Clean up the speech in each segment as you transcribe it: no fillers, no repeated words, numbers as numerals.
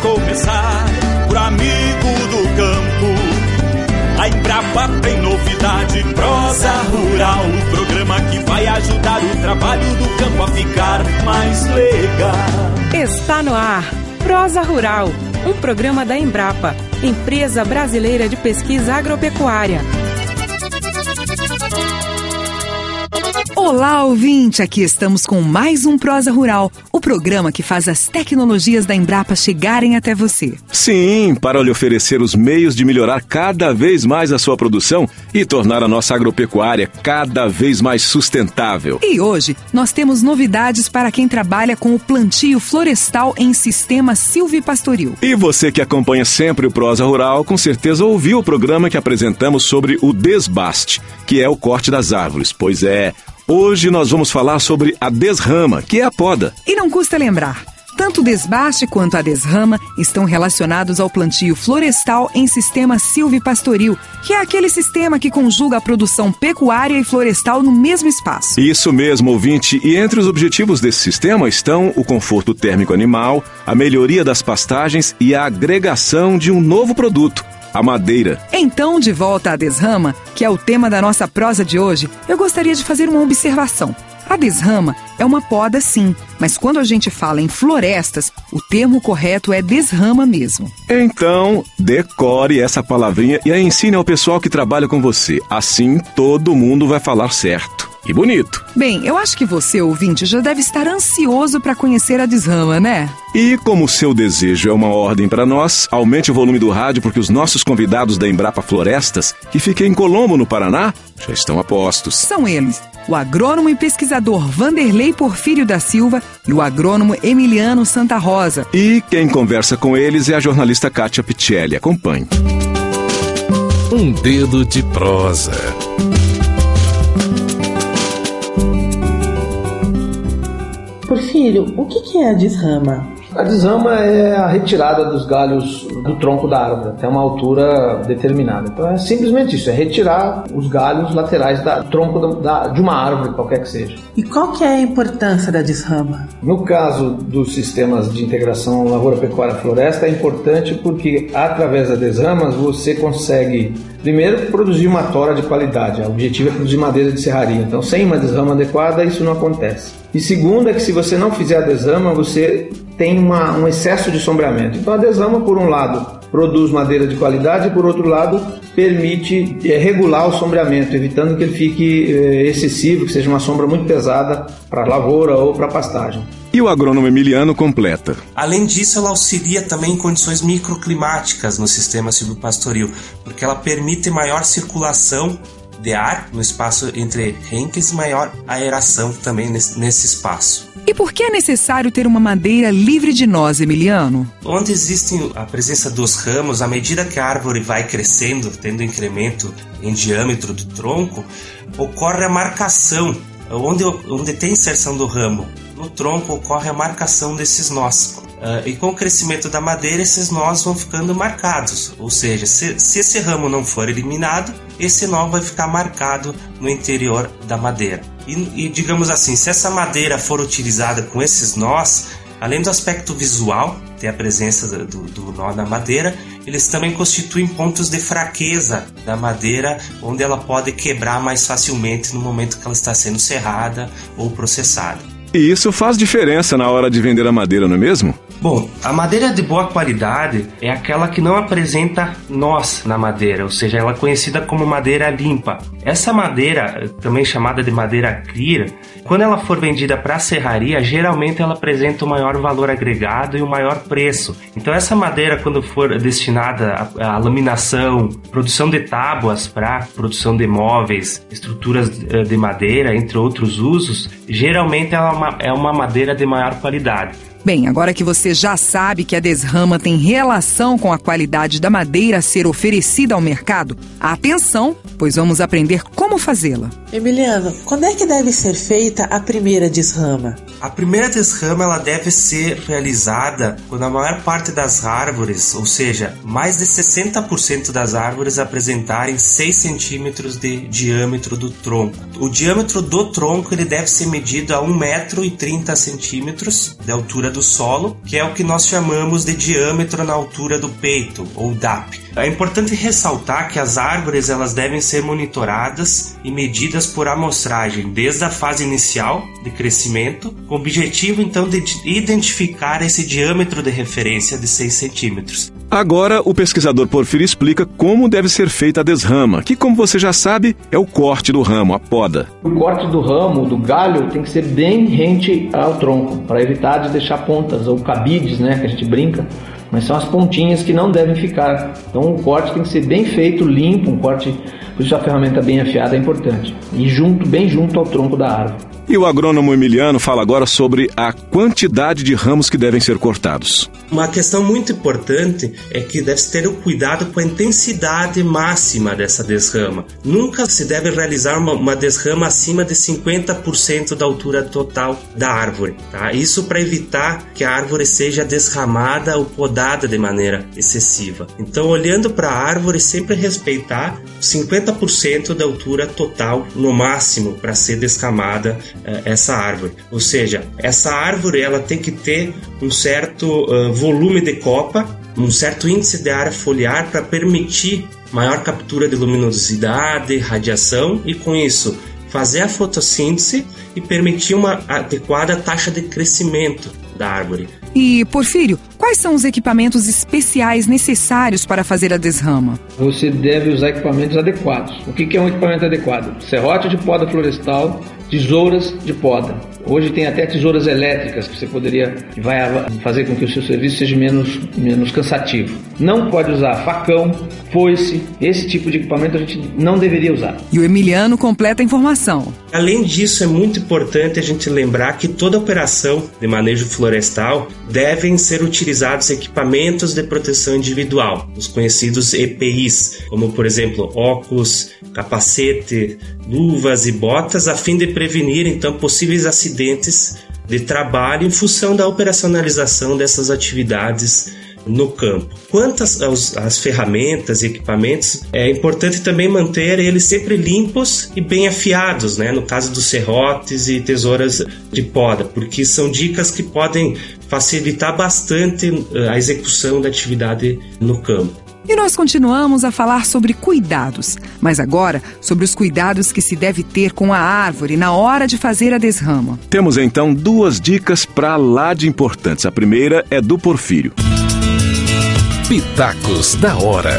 começar, pro amigo do campo. A Embrapa tem novidade, Prosa Rural, o programa que vai ajudar o trabalho do campo a ficar mais legal. Está no ar, Prosa Rural, um programa da Embrapa, Empresa Brasileira de Pesquisa Agropecuária. Olá, ouvinte! Aqui estamos com mais um Prosa Rural, o programa que faz as tecnologias da Embrapa chegarem até você. Sim, para lhe oferecer os meios de melhorar cada vez mais a sua produção e tornar a nossa agropecuária cada vez mais sustentável. E hoje nós temos novidades para quem trabalha com o plantio florestal em sistema silvipastoril. E você que acompanha sempre o Prosa Rural, com certeza ouviu o programa que apresentamos sobre o desbaste, que é o corte das árvores. Pois é, hoje nós vamos falar sobre a desrama, que é a poda. E não custa lembrar, tanto o desbaste quanto a desrama estão relacionados ao plantio florestal em sistema silvipastoril, que é aquele sistema que conjuga a produção pecuária e florestal no mesmo espaço. Isso mesmo, ouvinte. E entre os objetivos desse sistema estão o conforto térmico animal, a melhoria das pastagens e a agregação de um novo produto, a madeira. Então, de volta à desrama, que é o tema da nossa prosa de hoje, eu gostaria de fazer uma observação. A desrama é uma poda, sim, mas quando a gente fala em florestas, o termo correto é desrama mesmo. Então, decore essa palavrinha e a ensine ao pessoal que trabalha com você. Assim, todo mundo vai falar certo e bonito. Bem, eu acho que você, ouvinte, já deve estar ansioso para conhecer a desrama, né? E como o seu desejo é uma ordem para nós, aumente o volume do rádio porque os nossos convidados da Embrapa Florestas, que fica em Colombo, no Paraná, já estão a postos. São eles, o agrônomo e pesquisador Vanderlei Porfírio da Silva e o agrônomo Emiliano Santa Rosa. E quem conversa com eles é a jornalista Kátia Pichelli. Acompanhe. Um dedo de prosa. Porfírio, o que é a desrama? A desrama é a retirada dos galhos do tronco da árvore até uma altura determinada. Então é simplesmente isso, é retirar os galhos laterais do tronco de uma árvore, qualquer que seja. E qual que é a importância da desrama? No caso dos sistemas de integração lavoura-pecuária-floresta, é importante porque através das desramas você consegue, primeiro, produzir uma tora de qualidade. O objetivo é produzir madeira de serraria. Então, sem uma desrama adequada, isso não acontece. E segundo é que se você não fizer a desrama, você tem um excesso de sombreamento. Então a desrama, por um lado, produz madeira de qualidade e por outro lado, permite regular o sombreamento, evitando que ele fique excessivo, que seja uma sombra muito pesada para a lavoura ou para a pastagem. E o agrônomo Emiliano completa. Além disso, ela auxilia também em condições microclimáticas no sistema silvopastoril, porque ela permite maior circulação de ar no espaço entre renques e maior aeração também nesse espaço. E por que é necessário ter uma madeira livre de nós, Emiliano? Onde existe a presença dos ramos, à medida que a árvore vai crescendo, tendo incremento em diâmetro do tronco, ocorre a marcação. Onde tem inserção do ramo, no tronco ocorre a marcação desses nós. E com o crescimento da madeira, esses nós vão ficando marcados. Ou seja, se esse ramo não for eliminado, esse nó vai ficar marcado no interior da madeira. E digamos assim, se essa madeira for utilizada com esses nós, além do aspecto visual, ter a presença do nó na madeira, eles também constituem pontos de fraqueza da madeira, onde ela pode quebrar mais facilmente no momento que ela está sendo serrada ou processada. E isso faz diferença na hora de vender a madeira, não é mesmo? Bom, a madeira de boa qualidade é aquela que não apresenta nós na madeira, ou seja, ela é conhecida como madeira limpa. Essa madeira, também chamada de madeira clear, quando ela for vendida para a serraria, geralmente ela apresenta o maior valor agregado e o maior preço. Então essa madeira, quando for destinada à laminação, produção de tábuas para produção de móveis, estruturas de madeira, entre outros usos, geralmente ela é uma madeira de maior qualidade. Bem, agora que você já sabe que a desrama tem relação com a qualidade da madeira a ser oferecida ao mercado, atenção, pois vamos aprender como fazê-la. Emiliano, quando é que deve ser feita a primeira desrama? A primeira desrama ela deve ser realizada quando a maior parte das árvores, ou seja, mais de 60% das árvores apresentarem 6 centímetros de diâmetro do tronco. O diâmetro do tronco ele deve ser medido a 1,30 m de altura do solo, que é o que nós chamamos de diâmetro na altura do peito, ou DAP. É importante ressaltar que as árvores elas devem ser monitoradas e medidas por amostragem desde a fase inicial de crescimento, com o objetivo então de identificar esse diâmetro de referência de 6 centímetros. Agora, o pesquisador Porfírio explica como deve ser feita a desrama, que, como você já sabe, é o corte do ramo, a poda. O corte do ramo, do galho, tem que ser bem rente ao tronco, para evitar de deixar pontas ou cabides, né, que a gente brinca, mas são as pontinhas que não devem ficar. Então o corte tem que ser bem feito, limpo, um corte, por isso a ferramenta bem afiada é importante. E bem junto ao tronco da árvore. E o agrônomo Emiliano fala agora sobre a quantidade de ramos que devem ser cortados. Uma questão muito importante é que deve-se ter o cuidado com a intensidade máxima dessa desrama. Nunca se deve realizar uma desrama acima de 50% da altura total da árvore. Tá? Isso para evitar que a árvore seja desramada ou podada de maneira excessiva. Então, olhando para a árvore, sempre respeitar 50% da altura total no máximo para ser desramada essa árvore. Ou seja, essa árvore ela tem que ter um certo volume de copa, um certo índice de área foliar para permitir maior captura de luminosidade, radiação e com isso fazer a fotossíntese e permitir uma adequada taxa de crescimento da árvore. E, Porfírio, quais são os equipamentos especiais necessários para fazer a desrama? Você deve usar equipamentos adequados. O que é um equipamento adequado? Serrote de poda florestal, tesouras de poda. Hoje tem até tesouras elétricas que você que vai fazer com que o seu serviço seja menos cansativo. Não pode usar facão, foice, esse tipo de equipamento a gente não deveria usar. E o Emiliano completa a informação. Além disso, é muito importante a gente lembrar que toda operação de manejo florestal devem ser utilizados equipamentos de proteção individual, os conhecidos EPIs, como por exemplo óculos, capacete, luvas e botas, a fim de prevenir então possíveis acidentes de trabalho em função da operacionalização dessas atividades no campo. Quanto às ferramentas e equipamentos, é importante também manter eles sempre limpos e bem afiados, né? No caso dos serrotes e tesouras de poda, porque são dicas que podem facilitar bastante a execução da atividade no campo. E nós continuamos a falar sobre cuidados, mas agora sobre os cuidados que se deve ter com a árvore na hora de fazer a desrama. Temos então 2 dicas para lá de importantes. A primeira é do Porfírio. Pitacos da hora.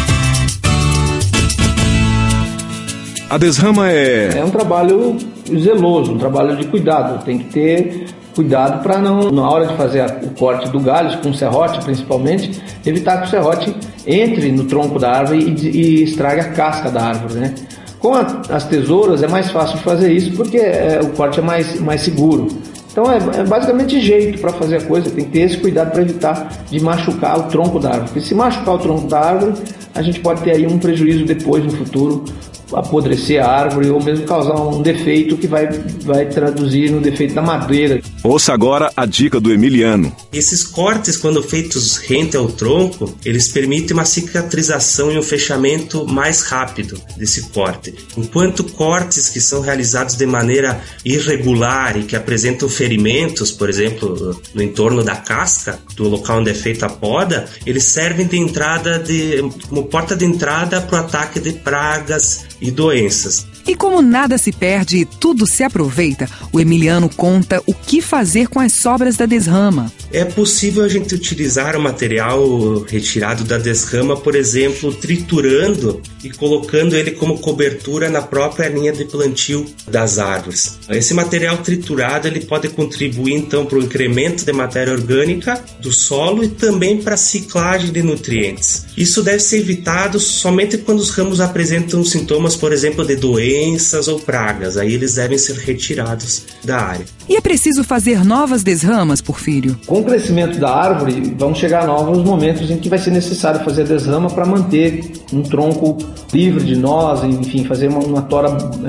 A desrama é um trabalho zeloso, um trabalho de cuidado. Tem que ter cuidado para não, na hora de fazer o corte do galho, com o serrote principalmente, evitar que o serrote entre no tronco da árvore e estrague a casca da árvore, né? Com as tesouras é mais fácil de fazer isso porque o corte é mais seguro. Então é basicamente jeito para fazer a coisa, tem que ter esse cuidado para evitar de machucar o tronco da árvore. Porque se machucar o tronco da árvore, a gente pode ter aí um prejuízo depois no futuro, apodrecer a árvore ou mesmo causar um defeito que vai traduzir no defeito da madeira. Ouça agora a dica do Emiliano. Esses cortes, quando feitos rente ao tronco, eles permitem uma cicatrização e um fechamento mais rápido desse corte. Enquanto cortes que são realizados de maneira irregular e que apresentam ferimentos, por exemplo, no entorno da casca, do local onde é feita a poda, eles servem de entrada como porta de entrada para o ataque de pragas e doenças. E como nada se perde e tudo se aproveita, o Emiliano conta o que fazer com as sobras da desrama. É possível a gente utilizar o material retirado da desrama, por exemplo, triturando e colocando ele como cobertura na própria linha de plantio das árvores. Esse material triturado ele pode contribuir então para o incremento de matéria orgânica do solo e também para a ciclagem de nutrientes. Isso deve ser evitado somente quando os ramos apresentam sintomas, por exemplo, de doenças ou pragas. Aí eles devem ser retirados da área. E é preciso fazer novas desramas, Porfírio? Com o crescimento da árvore, vão chegar novos momentos em que vai ser necessário fazer a desrama para manter um tronco livre de nós, enfim, fazer uma tora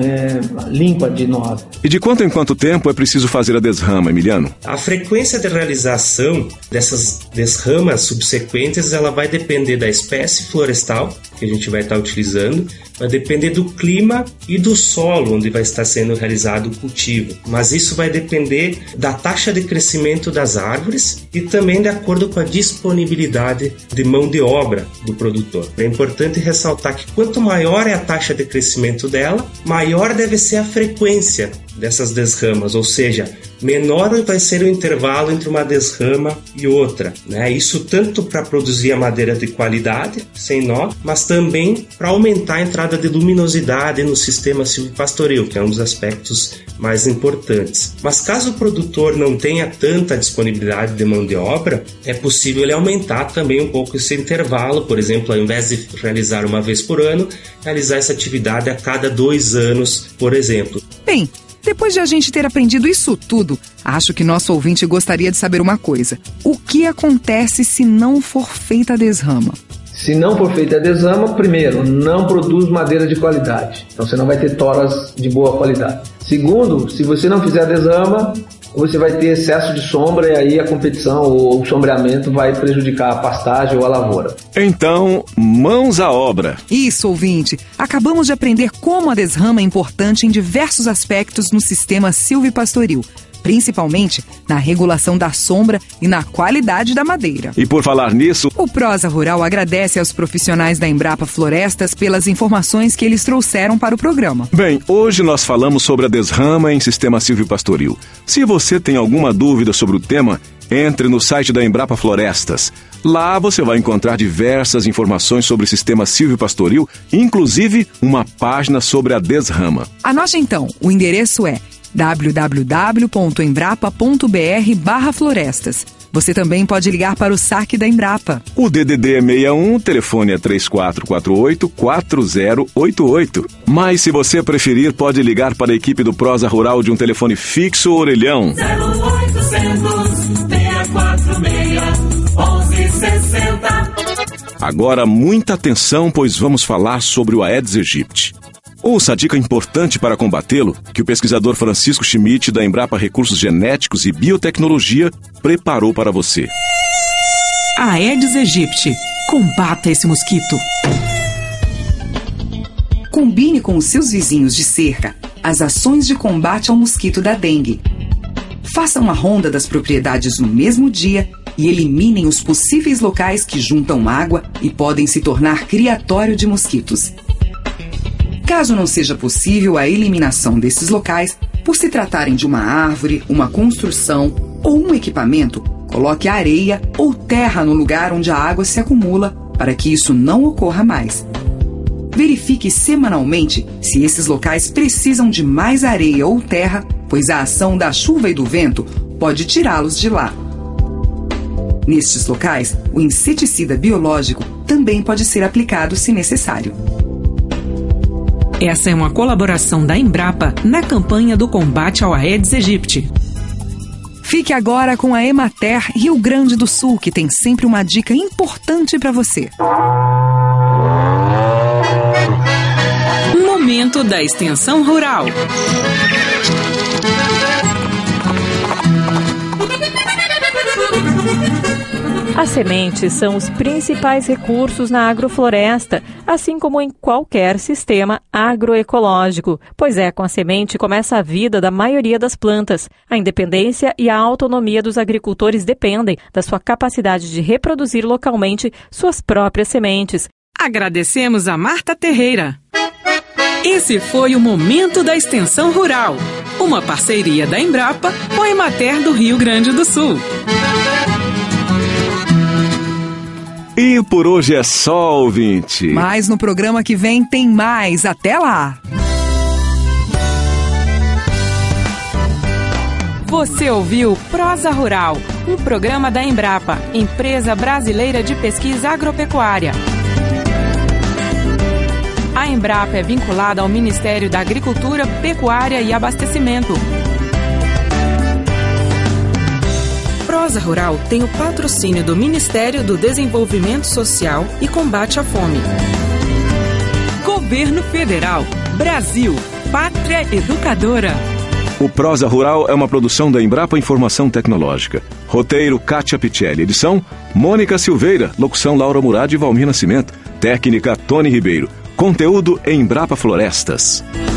limpa de nós. E de quanto em quanto tempo é preciso fazer a desrama, Emiliano? A frequência de realização dessas desramas subsequentes, ela vai depender da espécie florestal que a gente vai estar utilizando, vai depender do clima e do solo onde vai estar sendo realizado o cultivo. Mas isso vai depender da taxa de crescimento das árvores e também de acordo com a disponibilidade de mão de obra do produtor. É importante ressaltar que quanto maior é a taxa de crescimento dela, maior deve ser a frequência dessas desramas, ou seja, menor vai ser o intervalo entre uma desrama e outra, né? Isso tanto para produzir a madeira de qualidade, sem nó, mas também para aumentar a entrada de luminosidade no sistema silvopastoril, que é um dos aspectos mais importantes. Mas caso o produtor não tenha tanta disponibilidade de mão de obra, é possível ele aumentar também um pouco esse intervalo, por exemplo, ao invés de realizar uma vez por ano, realizar essa atividade a cada 2 anos, por exemplo. Bem, depois de a gente ter aprendido isso tudo, acho que nosso ouvinte gostaria de saber uma coisa. O que acontece se não for feita a desrama? Se não for feita a desrama, primeiro, não produz madeira de qualidade. Então você não vai ter toras de boa qualidade. Segundo, se você não fizer a desrama, você vai ter excesso de sombra e aí a competição ou o sombreamento vai prejudicar a pastagem ou a lavoura. Então, mãos à obra. Isso, ouvinte. Acabamos de aprender como a desrama é importante em diversos aspectos no sistema silvopastoril, principalmente na regulação da sombra e na qualidade da madeira. E por falar nisso, o Prosa Rural agradece aos profissionais da Embrapa Florestas pelas informações que eles trouxeram para o programa. Bem, hoje nós falamos sobre a desrama em sistema silvopastoril. Se você tem alguma dúvida sobre o tema, entre no site da Embrapa Florestas. Lá você vai encontrar diversas informações sobre o sistema silvopastoril, inclusive uma página sobre a desrama. Anote então, o endereço é www.embrapa.br/florestas. Você também pode ligar para o saque da Embrapa. O DDD é 61, o telefone é 3448-4088. Mas se você preferir, pode ligar para a equipe do Prosa Rural de um telefone fixo ou orelhão. 0800 646 1160. Agora muita atenção, pois vamos falar sobre o Aedes aegypti. Ouça a dica importante para combatê-lo que o pesquisador Francisco Schmidt, da Embrapa Recursos Genéticos e Biotecnologia, preparou para você. Aedes aegypti. Combata esse mosquito. Combine com os seus vizinhos de cerca as ações de combate ao mosquito da dengue. Faça uma ronda das propriedades no mesmo dia e eliminem os possíveis locais que juntam água e podem se tornar criatório de mosquitos. Caso não seja possível a eliminação desses locais, por se tratarem de uma árvore, uma construção ou um equipamento, coloque areia ou terra no lugar onde a água se acumula para que isso não ocorra mais. Verifique semanalmente se esses locais precisam de mais areia ou terra, pois a ação da chuva e do vento pode tirá-los de lá. Nestes locais, o inseticida biológico também pode ser aplicado se necessário. Essa é uma colaboração da Embrapa na campanha do combate ao Aedes aegypti. Fique agora com a Emater Rio Grande do Sul, que tem sempre uma dica importante para você. Momento da Extensão Rural. As sementes são os principais recursos na agrofloresta, assim como em qualquer sistema agroecológico. Pois é, com a semente começa a vida da maioria das plantas. A independência e a autonomia dos agricultores dependem da sua capacidade de reproduzir localmente suas próprias sementes. Agradecemos a Marta Terreira. Esse foi o Momento da Extensão Rural, uma parceria da Embrapa com a Emater do Rio Grande do Sul. E por hoje é só, ouvinte. Mas no programa que vem tem mais. Até lá! Você ouviu Prosa Rural, um programa da Embrapa, Empresa Brasileira de Pesquisa Agropecuária. A Embrapa é vinculada ao Ministério da Agricultura, Pecuária e Abastecimento. Prosa Rural tem o patrocínio do Ministério do Desenvolvimento Social e Combate à Fome. Governo Federal. Brasil. Pátria Educadora. O Prosa Rural é uma produção da Embrapa Informação Tecnológica. Roteiro, Kátia Pichelli. Edição, Mônica Silveira. Locução, Laura Murad e Valmir Nascimento. Técnica, Tony Ribeiro. Conteúdo, Embrapa Florestas.